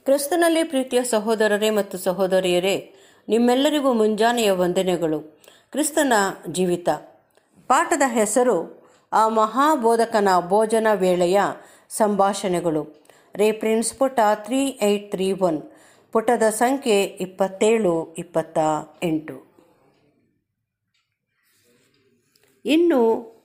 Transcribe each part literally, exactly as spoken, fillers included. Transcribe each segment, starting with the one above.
ಕ್ರಿಸ್ತನಲ್ಲಿ ಪ್ರೀತಿಯ ಸಹೋದರರೇ ಮತ್ತು ಸಹೋದರಿಯರೇ, ನಿಮ್ಮೆಲ್ಲರಿಗೂ ಮುಂಜಾನೆಯ ವಂದನೆಗಳು. ಕ್ರಿಸ್ತನ ಜೀವಿತ ಪಾಠದ ಹೆಸರು ಆ ಮಹಾಬೋಧಕನ ಭೋಜನ ವೇಳೆಯ ಸಂಭಾಷಣೆಗಳು. ರೆಫರೆನ್ಸ್ ಪುಟ ತ್ರೀ ಏಯ್ಟ್ ತ್ರೀ ಒನ್, ಪುಟದ ಸಂಖ್ಯೆ ಇಪ್ಪತ್ತೇಳು ಇಪ್ಪತ್ತ ಎಂಟು. ಇನ್ನು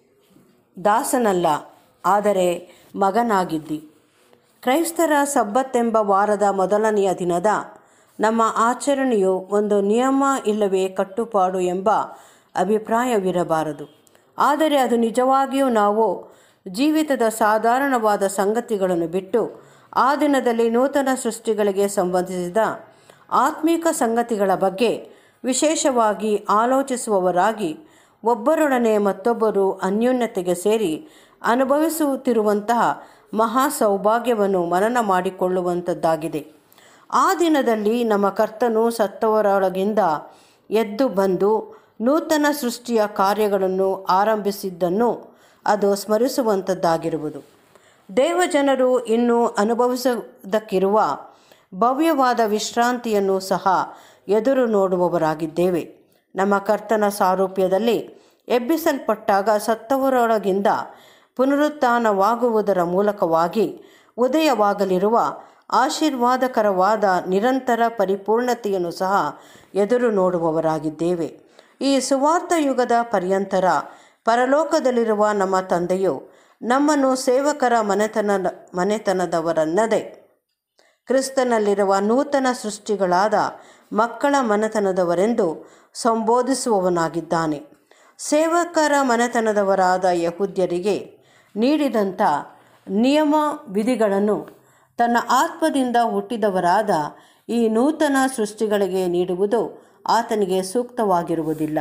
ದಾಸನಲ್ಲ, ಆದರೆ ಮಗನಾಗಿದ್ದಿ. ಕ್ರೈಸ್ತರ ಸಬ್ಬತ್ತೆಂಬ ವಾರದ ಮೊದಲನೆಯ ದಿನದ ನಮ್ಮ ಆಚರಣೆಯು ಒಂದು ನಿಯಮ ಇಲ್ಲವೇ ಕಟ್ಟುಪಾಡು ಎಂಬ ಅಭಿಪ್ರಾಯವಿರಬಾರದು. ಆದರೆ ಅದು ನಿಜವಾಗಿಯೂ ನಾವು ಜೀವಿತದ ಸಾಧಾರಣವಾದ ಸಂಗತಿಗಳನ್ನು ಬಿಟ್ಟು ಆ ದಿನದಲ್ಲಿ ನೂತನ ಸೃಷ್ಟಿಗಳಿಗೆ ಸಂಬಂಧಿಸಿದ ಆತ್ಮಿಕ ಸಂಗತಿಗಳ ಬಗ್ಗೆ ವಿಶೇಷವಾಗಿ ಆಲೋಚಿಸುವವರಾಗಿ ಒಬ್ಬರೊಡನೆ ಮತ್ತೊಬ್ಬರು ಅನ್ಯೋನ್ಯತೆಗೆ ಸೇರಿ ಅನುಭವಿಸುತ್ತಿರುವಂತಹ ಮಹಾ ಸೌಭಾಗ್ಯವನ್ನು ಮನನ ಮಾಡಿಕೊಳ್ಳುವಂಥದ್ದಾಗಿದೆ. ಆ ದಿನದಲ್ಲಿ ನಮ್ಮ ಕರ್ತನು ಸತ್ತವರೊಳಗಿಂದ ಎದ್ದು ಬಂದು ನೂತನ ಸೃಷ್ಟಿಯ ಕಾರ್ಯಗಳನ್ನು ಆರಂಭಿಸಿದ್ದನ್ನು ಅದು ಸ್ಮರಿಸುವಂಥದ್ದಾಗಿರುವುದು. ದೇವಜನರು ಇನ್ನೂ ಅನುಭವಿಸುವುದಕ್ಕಿರುವ ಭವ್ಯವಾದ ವಿಶ್ರಾಂತಿಯನ್ನು ಸಹ ಎದುರು ನೋಡುವವರಾಗಿದ್ದೇವೆ. ನಮ್ಮ ಕರ್ತನ ಸಾರೂಪ್ಯದಲ್ಲಿ ಎಬ್ಬಿಸಲ್ಪಟ್ಟಾಗ ಸತ್ತವರೊಳಗಿಂದ ಪುನರುತ್ಥಾನವಾಗುವುದರ ಮೂಲಕವಾಗಿ ಉದಯವಾಗಲಿರುವ ಆಶೀರ್ವಾದಕರವಾದ ನಿರಂತರ ಪರಿಪೂರ್ಣತೆಯನ್ನು ಸಹ ಎದುರು ನೋಡುವವರಾಗಿದ್ದೇವೆ. ಈ ಸುವಾರ್ಥ ಯುಗದ ಪರ್ಯಂತರ ಪರಲೋಕದಲ್ಲಿರುವ ನಮ್ಮ ತಂದೆಯು ನಮ್ಮನ್ನು ಸೇವಕರ ಮನೆತನ ಮನೆತನದವರನ್ನದೇ ಕ್ರಿಸ್ತನಲ್ಲಿರುವ ನೂತನ ಸೃಷ್ಟಿಗಳಾದ ಮಕ್ಕಳ ಮನೆತನದವರೆಂದು ಸಂಬೋಧಿಸುವವನಾಗಿದ್ದಾನೆ. ಸೇವಕರ ಮನೆತನದವರಾದ ಯಹೂದ್ಯರಿಗೆ ನೀಡಿದಂಥ ನಿಯಮ ವಿಧಿಗಳನ್ನು ತನ್ನ ಆತ್ಮದಿಂದ ಹುಟ್ಟಿದವರಾದ ಈ ನೂತನ ಸೃಷ್ಟಿಗಳಿಗೆ ನೀಡುವುದು ಆತನಿಗೆ ಸೂಕ್ತವಾಗಿರುವುದಿಲ್ಲ.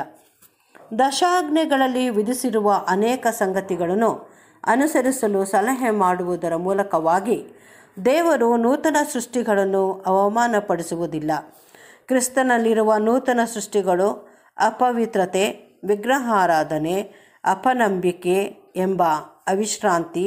ದಶಾಜ್ಞೆಗಳಲ್ಲಿ ವಿಧಿಸಿರುವ ಅನೇಕ ಸಂಗತಿಗಳನ್ನು ಅನುಸರಿಸಲು ಸಲಹೆ ಮಾಡುವುದರ ಮೂಲಕವಾಗಿ ದೇವರು ನೂತನ ಸೃಷ್ಟಿಗಳನ್ನು ಅವಮಾನಪಡಿಸುವುದಿಲ್ಲ. ಕ್ರಿಸ್ತನಲ್ಲಿರುವ ನೂತನ ಸೃಷ್ಟಿಗಳು ಅಪವಿತ್ರತೆ, ವಿಗ್ರಹಾರಾಧನೆ, ಅಪನಂಬಿಕೆ ಎಂಬ ಅವಿಶ್ರಾಂತಿ,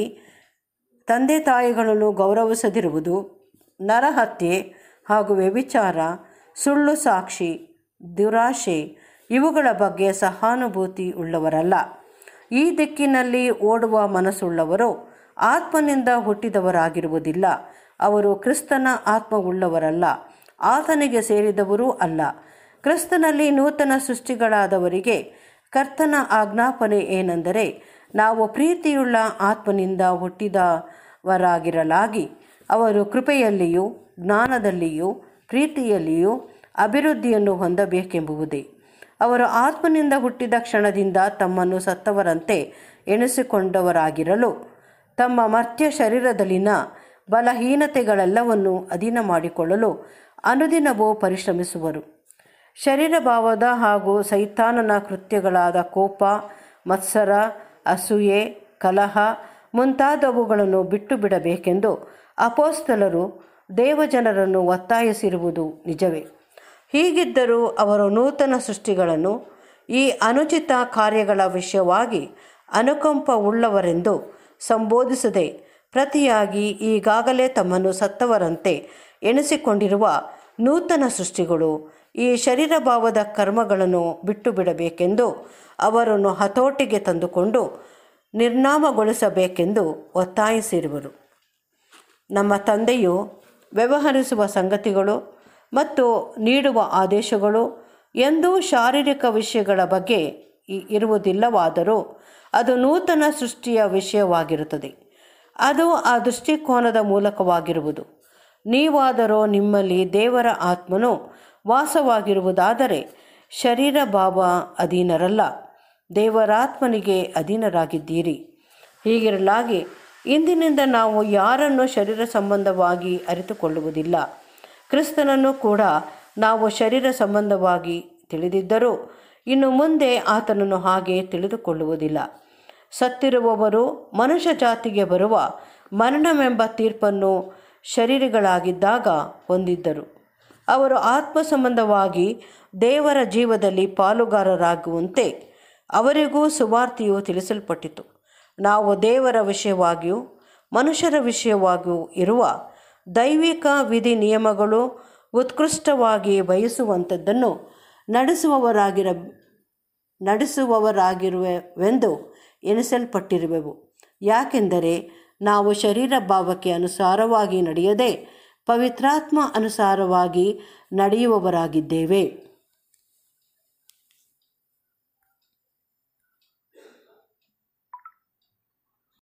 ತಂದೆ ತಾಯಿಗಳನ್ನು ಗೌರವಿಸದಿರುವುದು, ನರಹತ್ಯೆ ಹಾಗೂ ವ್ಯಭಿಚಾರ, ಸುಳ್ಳು ಸಾಕ್ಷಿ, ದುರಾಶೆ ಇವುಗಳ ಬಗ್ಗೆ ಸಹಾನುಭೂತಿ ಉಳ್ಳವರಲ್ಲ. ಈ ದಿಕ್ಕಿನಲ್ಲಿ ಓಡುವ ಮನಸ್ಸುಳ್ಳವರು ಆತ್ಮನಿಂದ ಹುಟ್ಟಿದವರಾಗಿರುವುದಿಲ್ಲ. ಅವರು ಕ್ರಿಸ್ತನ ಆತ್ಮವುಳ್ಳವರಲ್ಲ, ಆತನಿಗೆ ಸೇರಿದವರೂ ಅಲ್ಲ. ಕ್ರಿಸ್ತನಲ್ಲಿ ನೂತನ ಸೃಷ್ಟಿಗಳಾದವರಿಗೆ ಕರ್ತನ ಆಜ್ಞಾಪನೆ ಏನೆಂದರೆ, ನಾವು ಪ್ರೀತಿಯುಳ್ಳ ಆತ್ಮನಿಂದ ಹುಟ್ಟಿದವರಾಗಿರಲಾಗಿ ಅವರು ಕೃಪೆಯಲ್ಲಿಯೂ ಜ್ಞಾನದಲ್ಲಿಯೂ ಪ್ರೀತಿಯಲ್ಲಿಯೂ ಅಭಿವೃದ್ಧಿಯನ್ನು ಹೊಂದಬೇಕೆಂಬುದೇ. ಅವರು ಆತ್ಮನಿಂದ ಹುಟ್ಟಿದ ಕ್ಷಣದಿಂದ ತಮ್ಮನ್ನು ಸತ್ತವರಂತೆ ಎಣಿಸಿಕೊಂಡವರಾಗಿರಲು ತಮ್ಮ ಮರ್ತ್ಯ ಶರೀರದಲ್ಲಿನ ಬಲಹೀನತೆಗಳೆಲ್ಲವನ್ನು ಅಧೀನ ಮಾಡಿಕೊಳ್ಳಲು ಅನುದಿನವೂ ಪರಿಶ್ರಮಿಸುವರು. ಶರೀರಭಾವದ ಹಾಗೂ ಸೈತಾನನ ಕೃತ್ಯಗಳಾದ ಕೋಪ, ಮತ್ಸರ, ಅಸೂಯೆ, ಕಲಹ ಮುಂತಾದವುಗಳನ್ನು ಬಿಟ್ಟು ಬಿಡಬೇಕೆಂದು ಅಪೊಸ್ತಲರು ದೇವಜನರನ್ನು ಒತ್ತಾಯಿಸಿರುವುದು ನಿಜವೇ. ಹೀಗಿದ್ದರೂ ಅವರು ನೂತನ ಸೃಷ್ಟಿಗಳನ್ನು ಈ ಅನುಚಿತ ಕಾರ್ಯಗಳ ವಿಷಯವಾಗಿ ಅನುಕಂಪವುಳ್ಳವರೆಂದು ಸಂಬೋಧಿಸದೆ ಪ್ರತಿಯಾಗಿ ಈಗಾಗಲೇ ತಮ್ಮನ್ನು ಸತ್ತವರಂತೆ ಎಣಿಸಿಕೊಂಡಿರುವ ನೂತನ ಸೃಷ್ಟಿಗಳು ಈ ಶರೀರಭಾವದ ಕರ್ಮಗಳನ್ನು ಬಿಟ್ಟು ಬಿಡಬೇಕೆಂದು ಅವರನ್ನು ಹತೋಟಿಗೆ ತಂದುಕೊಂಡು ನಿರ್ನಾಮಗೊಳಿಸಬೇಕೆಂದು ಒತ್ತಾಯಿಸಿರುವರು. ನಮ್ಮ ತಂದೆಯು ವ್ಯವಹರಿಸುವ ಸಂಗತಿಗಳು ಮತ್ತು ನೀಡುವ ಆದೇಶಗಳು ಎಂದೂ ಶಾರೀರಿಕ ವಿಷಯಗಳ ಬಗ್ಗೆ ಇರುವುದಿಲ್ಲವಾದರೂ ಅದು ನೂತನ ಸೃಷ್ಟಿಯ ವಿಷಯವಾಗಿರುತ್ತದೆ. ಅದು ಆ ದೃಷ್ಟಿಕೋನದ ಮೂಲಕವಾಗಿರುವುದು. ನೀವಾದರೋ ನಿಮ್ಮಲ್ಲಿ ದೇವರ ಆತ್ಮನು ವಾಸವಾಗಿರುವುದಾದರೆ ಶರೀರ ಭಾವ ಅಧೀನರಲ್ಲ, ದೇವರಾತ್ಮನಿಗೆ ಅಧೀನರಾಗಿದ್ದೀರಿ. ಹೀಗಿರಲಾಗಿ ಇಂದಿನಿಂದ ನಾವು ಯಾರನ್ನು ಶರೀರ ಸಂಬಂಧವಾಗಿ ಅರಿತುಕೊಳ್ಳುವುದಿಲ್ಲ. ಕ್ರಿಸ್ತನನ್ನು ಕೂಡ ನಾವು ಶರೀರ ಸಂಬಂಧವಾಗಿ ತಿಳಿದಿದ್ದರೂ ಇನ್ನು ಮುಂದೆ ಆತನನ್ನು ಹಾಗೆ ತಿಳಿದುಕೊಳ್ಳುವುದಿಲ್ಲ. ಸತ್ತಿರುವವರು ಮನುಷ್ಯ ಜಾತಿಗೆ ಬರುವ ಮರಣವೆಂಬ ತೀರ್ಪನ್ನು ಶರೀರಿಗಳಾಗಿದ್ದಾಗ ಹೊಂದಿದ್ದರು. ಅವರು ಆತ್ಮ ಸಂಬಂಧವಾಗಿ ದೇವರ ಜೀವದಲ್ಲಿ ಪಾಲುಗಾರರಾಗುವಂತೆ ಅವರಿಗೂ ಸುವಾರ್ತೆಯು ತಿಳಿಸಲ್ಪಟ್ಟಿತು. ನಾವು ದೇವರ ವಿಷಯವಾಗಿಯೂ ಮನುಷ್ಯರ ವಿಷಯವಾಗಿಯೂ ಇರುವ ದೈವಿಕ ವಿಧಿ ನಿಯಮಗಳು ಉತ್ಕೃಷ್ಟವಾಗಿ ಬಯಸುವಂಥದ್ದನ್ನು ನಡೆಸುವವರಾಗಿರ ನಡೆಸುವವರಾಗಿರುವೆವೆಂದು ಎನಿಸಲ್ಪಟ್ಟಿರುವೆವು. ಯಾಕೆಂದರೆ ನಾವು ಶರೀರ ಭಾವಕ್ಕೆ ಅನುಸಾರವಾಗಿ ನಡೆಯದೆ ಪವಿತ್ರಾತ್ಮ ಅನುಸಾರವಾಗಿ ನಡೆಯುವವರಾಗಿದ್ದೇವೆ.